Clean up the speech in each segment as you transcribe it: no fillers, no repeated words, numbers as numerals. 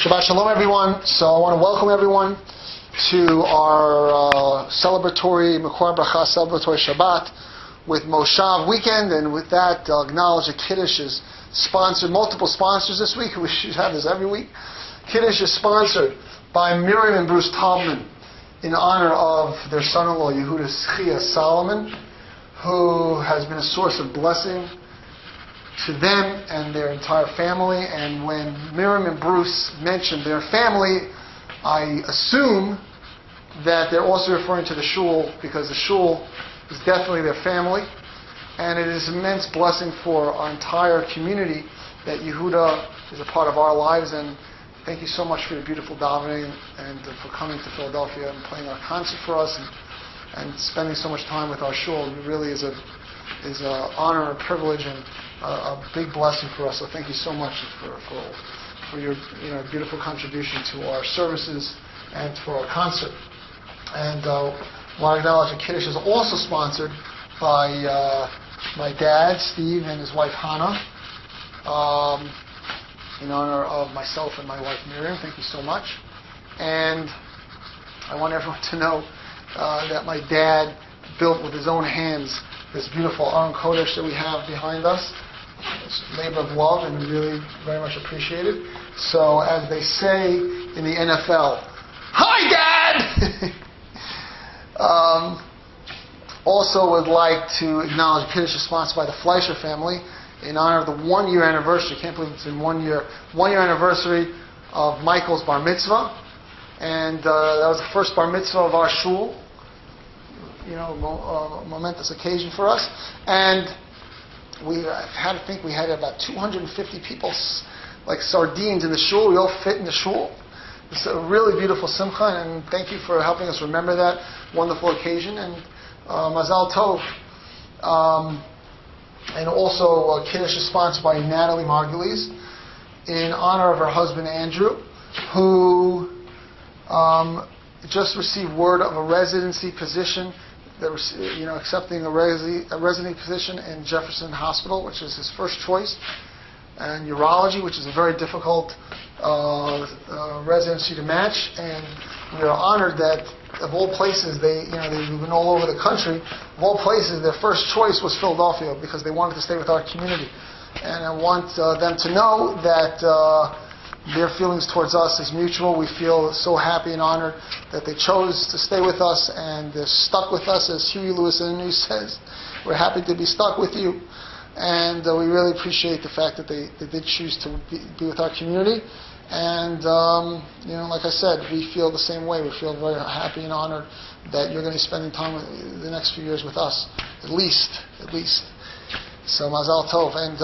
Shabbat Shalom, everyone. So I want to welcome everyone to our celebratory Mekor Bracha celebratory Shabbat with Moshav weekend, and with that, acknowledge that Kiddush is sponsored, multiple sponsors this week. We should have this every week. Kiddush is sponsored by Miriam and Bruce Taubman in honor of their son-in-law Yehuda Schia Solomon, who has been a source of blessing to them and their entire family. And when Miriam and Bruce mentioned their family, I assume that they're also referring to the shul, because the shul is definitely their family, and it is an immense blessing for our entire community that Yehuda is a part of our lives. And thank you so much for your beautiful davening and for coming to Philadelphia and playing our concert for us and spending so much time with our shul. It really is an honor and a privilege and a big blessing for us. So thank you so much for your beautiful contribution to our services and for our concert. And I want to acknowledge that Kiddush is also sponsored by my dad, Steve, and his wife, Hannah, in honor of myself and my wife, Miriam. Thank you so much. And I want everyone to know that my dad built with his own hands this beautiful Aron Kodesh that we have behind us. It's a labor of love, and we really very much appreciate it. So, as they say in the NFL, "Hi, Dad!" Also would like to acknowledge Kiddush is sponsored by the Fleischer family in honor of the 1-year anniversary. I can't believe it's in 1 year. 1-year anniversary of Michael's bar mitzvah. And that was the first bar mitzvah of our shul. A momentous occasion for us. And we had to think we had about 250 people, like sardines in the shul. We all fit in the shul. It's a really beautiful simcha, and thank you for helping us remember that wonderful occasion. And Mazal Tov. And also, Kiddush is sponsored by Natalie Margulies in honor of her husband Andrew, who just received word of a residency position. That was, accepting a residency position in Jefferson Hospital, which is his first choice, and urology, which is a very difficult residency to match. And we are honored that of all places, they've been all over the country. Of all places, their first choice was Philadelphia because they wanted to stay with our community. And I want them to know that their feelings towards us is mutual. We feel so happy and honored that they chose to stay with us and they're stuck with us, as Huey Lewis in the news says. We're happy to be stuck with you, and we really appreciate the fact that they did choose to be with our community. And like I said, we feel the same way. We feel very happy and honored that you're going to be spending time the next few years with us, at least. So Mazal Tov. And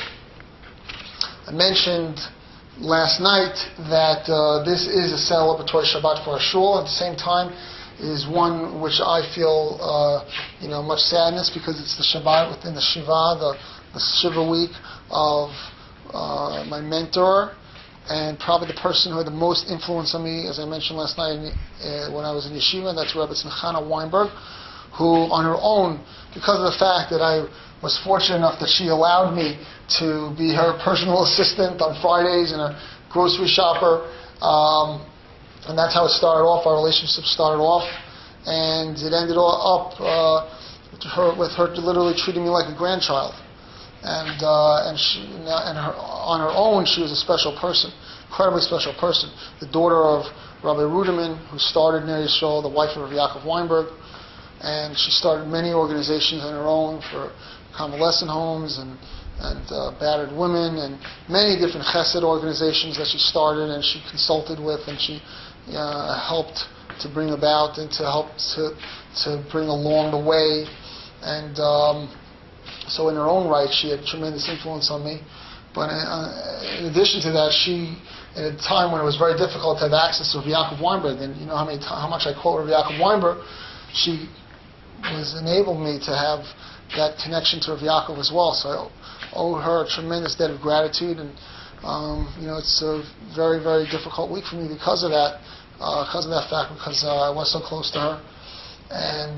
I mentioned last night that this is a celebratory Shabbat for our shul. At the same time, it is one which I feel, much sadness, because it's the Shabbat within the Shiva, the Shiva week of my mentor, and probably the person who had the most influence on me, as I mentioned last night when I was in yeshiva, and that's Rabbi Simchana Weinberg, who on her own, because of the fact that I was fortunate enough that she allowed me to be her personal assistant on Fridays and a grocery shopper. And that's how it started off. Our relationship started off. And it ended up with her literally treating me like a grandchild. And on her own, she was a special person, incredibly special person. The daughter of Rabbi Ruderman, who started Ner Yisrael, the wife of Yaakov Weinberg. And she started many organizations on her own for convalescent homes and battered women, and many different chesed organizations that she started and she consulted with, and she helped to bring about and to help to bring along the way. And so in her own right, she had tremendous influence on me. But in addition to that, she, at a time when it was very difficult to have access to Rabbi Yaakov Weinberg, and you know how much I quote Rabbi Yaakov Weinberg, she was enabled me to have that connection to Rav Yaakov as well. So I owe her a tremendous debt of gratitude, and it's a very, very difficult week for me because of that fact, because I was so close to her, and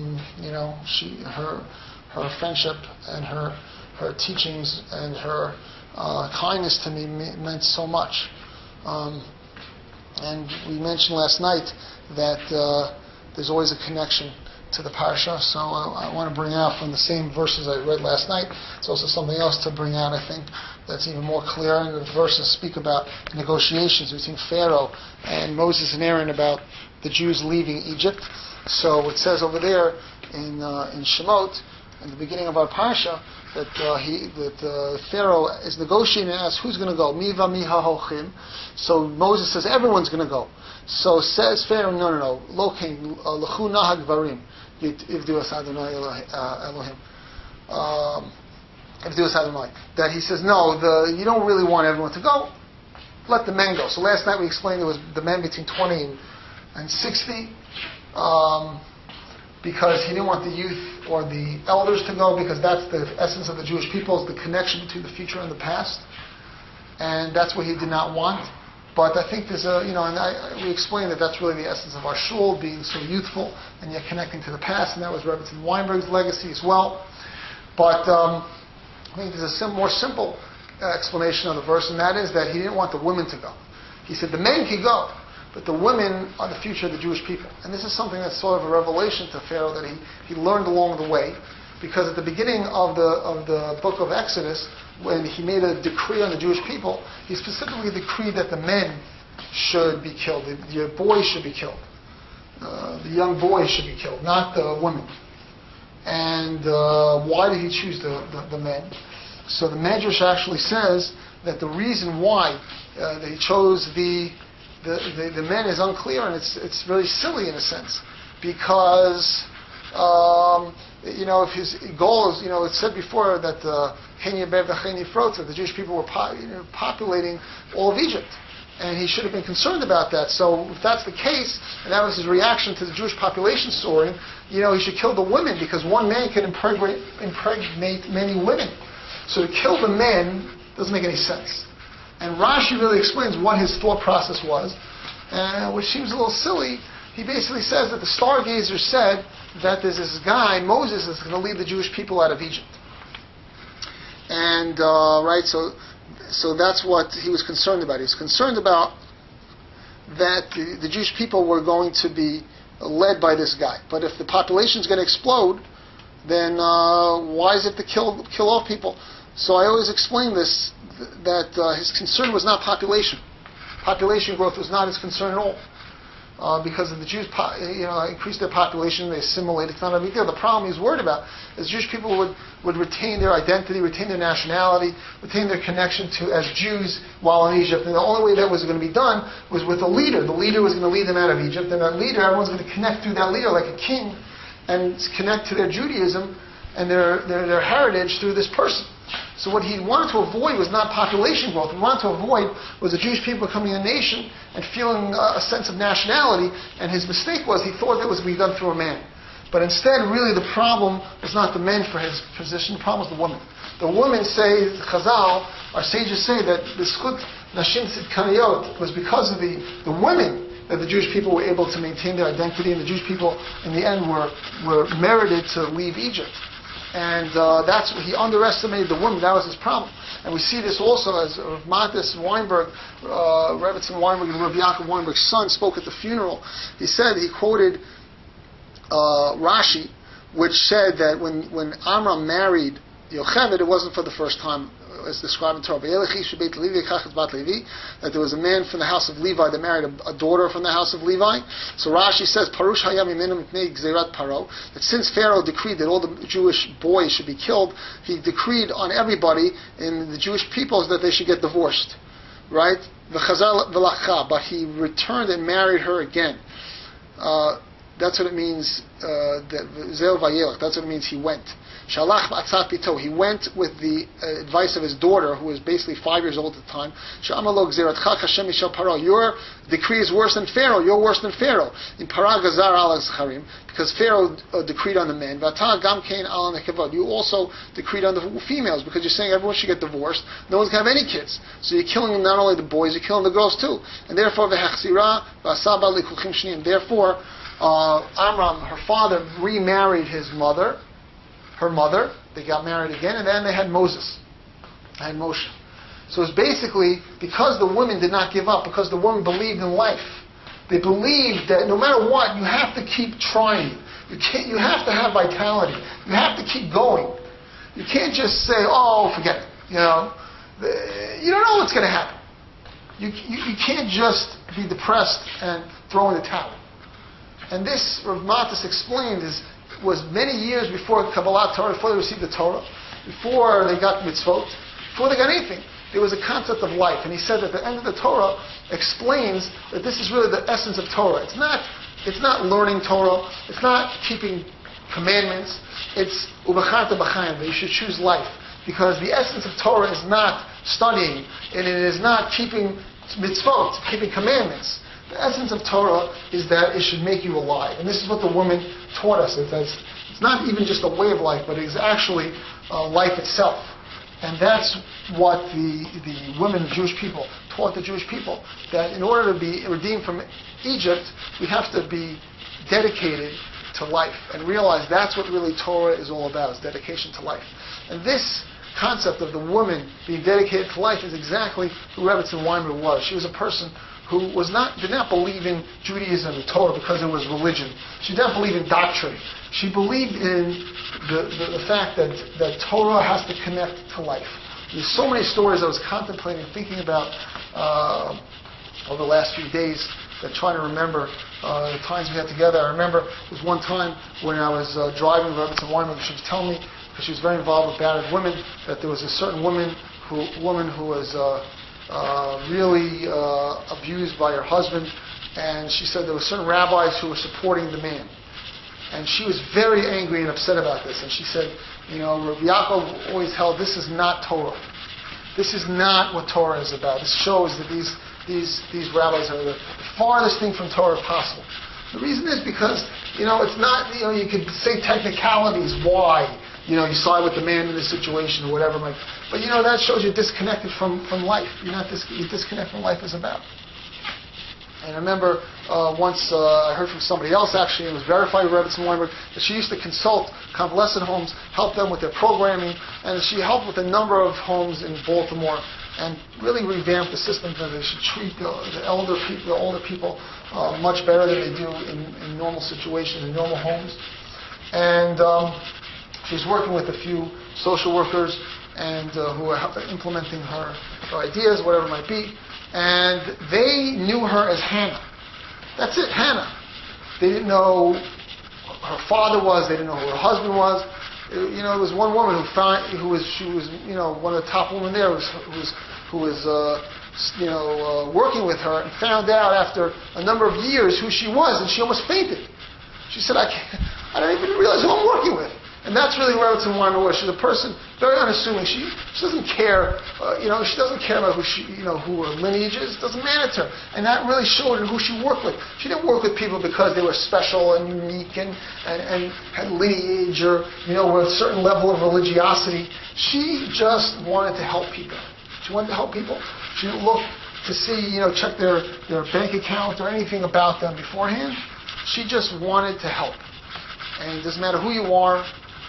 her friendship and her teachings and her kindness to me meant so much. And we mentioned last night that there's always a connection to the parsha, so I want to bring out from the same verses I read last night. It's also something else to bring out, I think, that's even more clear. And the verses speak about negotiations between Pharaoh and Moses and Aaron about the Jews leaving Egypt. So it says over there in Shemot, in the beginning of our parsha, that Pharaoh is negotiating and asks who's going to go. Miva miha hochim. So Moses says everyone's going to go. So says Pharaoh, no. Lokein lechu nahag varim ivdu es Adonai Elohim. Ivdu es Adonai. That he says no. You don't really want everyone to go. Let the men go. So last night we explained it was the men between 20 and 60. Because he didn't want the youth or the elders to go, because that's the essence of the Jewish people, is the connection between the future and the past. And that's what he did not want. But I think there's we explained that that's really the essence of our shul, being so youthful and yet connecting to the past, and that was Rebbetzin Weinberg's legacy as well. But I think there's a more simple explanation of the verse, and that is that he didn't want the women to go. He said the men can go, but the women are the future of the Jewish people. And this is something that's sort of a revelation to Pharaoh that he learned along the way, because at the beginning of the book of Exodus, when he made a decree on the Jewish people, he specifically decreed that the men should be killed, the boys should be killed, the young boys should be killed, not the women. And why did he choose the men? So the Medrash actually says that the reason why that he chose the men is unclear, and it's really silly in a sense, because if his goal is, it said before that the Jewish people were populating all of Egypt, and he should have been concerned about that. So if that's the case, and that was his reaction to the Jewish population soaring, he should kill the women, because one man can impregnate many women. So to kill the men doesn't make any sense. And Rashi really explains what his thought process was, which seems a little silly. He basically says that the stargazer said that there's this guy, Moses, that's going to lead the Jewish people out of Egypt. And, so that's what he was concerned about. He was concerned about that the Jewish people were going to be led by this guy. But if the population is going to explode, then why is it to kill off people? So I always explain this, that his concern was not population. Population growth was not his concern at all. Because if the Jews increased their population, they assimilated, it's not a big deal. The problem he's worried about is Jewish people would retain their identity, retain their nationality, retain their connection as Jews while in Egypt. And the only way that was going to be done was with a leader. The leader was going to lead them out of Egypt, and that leader, everyone's going to connect through that leader like a king, and connect to their Judaism and their heritage through this person. So what he wanted to avoid was not population growth. What he wanted to avoid was the Jewish people becoming a nation and feeling a sense of nationality. And his mistake was he thought that was going to be done through a man. But instead, really, the problem was not the men for his position. The problem was the women. The women say, Chazal, our sages say that the Skut Nashim Tzidkaniyot was because of the women that the Jewish people were able to maintain their identity, and the Jewish people, in the end, were merited to leave Egypt. And that's what he underestimated the women. That was his problem. And we see this also as Matis Weinberg, Rebbetzin Weinberg, and Rabbi Yaakov Weinberg's son spoke at the funeral. He quoted Rashi, which said that when Amram married Yocheved, it wasn't for the first time, as described in Torah, that there was a man from the house of Levi that married a daughter from the house of Levi. So Rashi says, Parush hayam iminum mipnei gzerat Paro, that since Pharaoh decreed that all the Jewish boys should be killed, he decreed on everybody in the Jewish peoples that they should get divorced. Right? But he returned and married her again. That's what it means, that's what it means he went. Shalach ba'atzat bito. He went with the advice of his daughter, who was basically 5 years old at the time. Sha'amalo gzeratcha Hashem mishal Paro. Your decree is worse than Pharaoh. You're worse than Pharaoh. In Parah gazar al zacharim, because Pharaoh decreed on the men. V'ata gam kein al nekavod. You also decreed on the females, because you're saying everyone should get divorced. No one's going to have any kids. So you're killing not only the boys, you're killing the girls too. And therefore v'hachzira v'asaba likuchim shneim. Therefore, Amram, her father, remarried her mother. They got married again, and then they had Moses. They had Moshe. So it's basically because the women did not give up, because the women believed in life. They believed that no matter what, you have to keep trying. You have to have vitality. You have to keep going. You can't just say, "Oh, forget it." You don't know what's going to happen. You can't just be depressed and throw in the towel. And this, Rav Matas explained, was many years before Kabbalat Torah, before they received the Torah, before they got mitzvot, before they got anything. There was a concept of life. And he said that the end of the Torah explains that this is really the essence of Torah. It's not learning Torah. It's not keeping commandments. It's ubacharta b'chaim, that you should choose life. Because the essence of Torah is not studying, and it is not keeping mitzvot, keeping commandments. The essence of Torah is that it should make you alive. And this is what the woman taught us. It's not even just a way of life, but it is actually life itself. And that's what the women, the Jewish people, taught the Jewish people, that in order to be redeemed from Egypt, we have to be dedicated to life and realize that's what really Torah is all about, is dedication to life. And this concept of the woman being dedicated to life is exactly who Rebbetzin Weinberg was. She was a person who did not believe in Judaism and Torah because it was religion. She did not believe in doctrine. She believed in the fact that Torah has to connect to life. There's so many stories I was contemplating, thinking about over the last few days, that trying to remember the times we had together. I remember there was one time when I was driving with Rebbetzin Weinberg, she was telling me, because she was very involved with battered women, that there was a certain woman who was really abused by her husband, and she said there were certain rabbis who were supporting the man. And she was very angry and upset about this. And she said, Rav Yaakov always held this is not Torah. This is not what Torah is about. This shows that these rabbis are the farthest thing from Torah possible. The reason is because, it's not, you could say technicalities why, you side with the man in this situation or whatever. But, that shows you're disconnected from life. You're disconnected from life is about. And I remember once I heard from somebody else, actually, it was verified with Rebbetzin Weinberg, that she used to consult convalescent homes, help them with their programming, and she helped with a number of homes in Baltimore and really revamp the system that they should treat the older people much better than they do in normal situations, in normal homes. And she was working with a few social workers and who were implementing her ideas, whatever it might be. And they knew her as Hannah. That's it, Hannah. They didn't know who her father was. They didn't know who her husband was. It was one woman who was one of the top women there who was working with her, and found out after a number of years who she was, and she almost fainted. She said, I don't even realize who I'm working with. And that's really where Rebbetzin Weinberg was. She's a person very unassuming. She doesn't care. She doesn't care about who her lineage is. It doesn't matter to her. And that really showed in who she worked with. She didn't work with people because they were special and unique and had lineage or with a certain level of religiosity. She just wanted to help people. She wanted to help people. She didn't look to see, check their bank account or anything about them beforehand. She just wanted to help. And it doesn't matter who you are.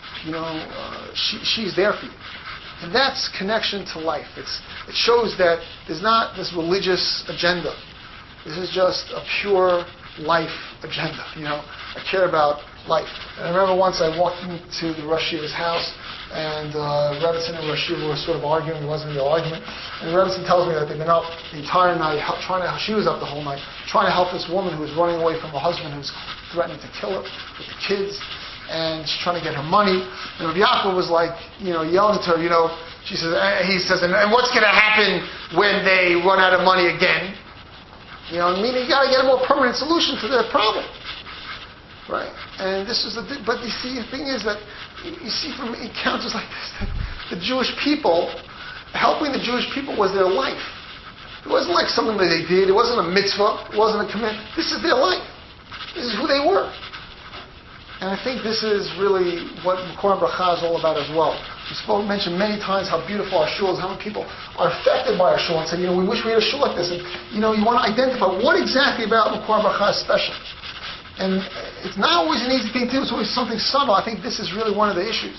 She's there for you. And that's connection to life. It shows that there's not this religious agenda. This is just a pure life agenda. I care about life. And I remember once I walked into the Rosh Yeshiva's house, and Rebbetzin and Rosh Yeshiva were sort of arguing. It wasn't a real argument. And Rebbetzin tells me that they've been up the entire night, she was up the whole night, trying to help this woman who was running away from her husband who's threatening to kill her with the kids. And she's trying to get her money. And Rav Yaakov was like, yelling to her, he says, and what's going to happen when they run out of money again? You got to get a more permanent solution to their problem. Right? And this is but you see, the thing is that you see from encounters like this, that the Jewish people, helping the Jewish people was their life. It wasn't like something that they did. It wasn't a mitzvah. It wasn't a command. This is their life. This is who they were. And I think this is really what Makor Bracha is all about as well. We mentioned many times how beautiful our shul is, how many people are affected by our shul and say, we wish we had a shul like this. And, you want to identify what exactly about Makor Bracha is special. And it's not always an easy thing to do. It's always something subtle. I think this is really one of the issues.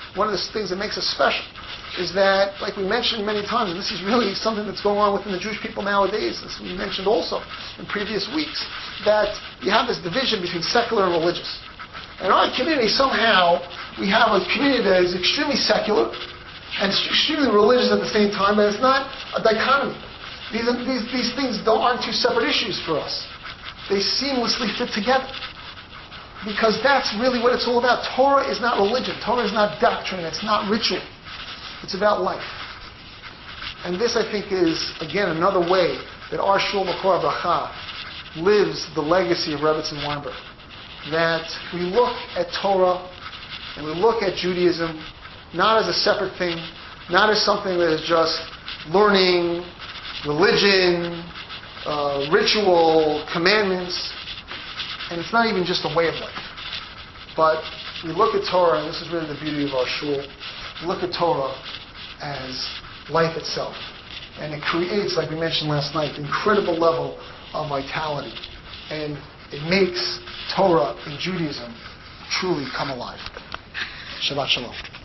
one of the things that makes us special is that, like we mentioned many times, and this is really something that's going on within the Jewish people nowadays, as we mentioned also in previous weeks, that you have this division between secular and religious. In our community, somehow, we have a community that is extremely secular and extremely religious at the same time, but it's not a dichotomy. These things aren't two separate issues for us. They seamlessly fit together. Because that's really what it's all about. Torah is not religion. Torah is not doctrine. It's not ritual. It's about life. And this, I think, is, again, another way that our Shul Makor Bracha lives the legacy of Rebbetzin Weinberg. That we look at Torah and we look at Judaism not as a separate thing, not as something that is just learning, religion, ritual, commandments, and it's not even just a way of life. But we look at Torah, and this is really the beauty of our shul, we look at Torah as life itself. And it creates, like we mentioned last night, an incredible level of vitality. And it makes Torah in Judaism truly come alive. Shabbat Shalom.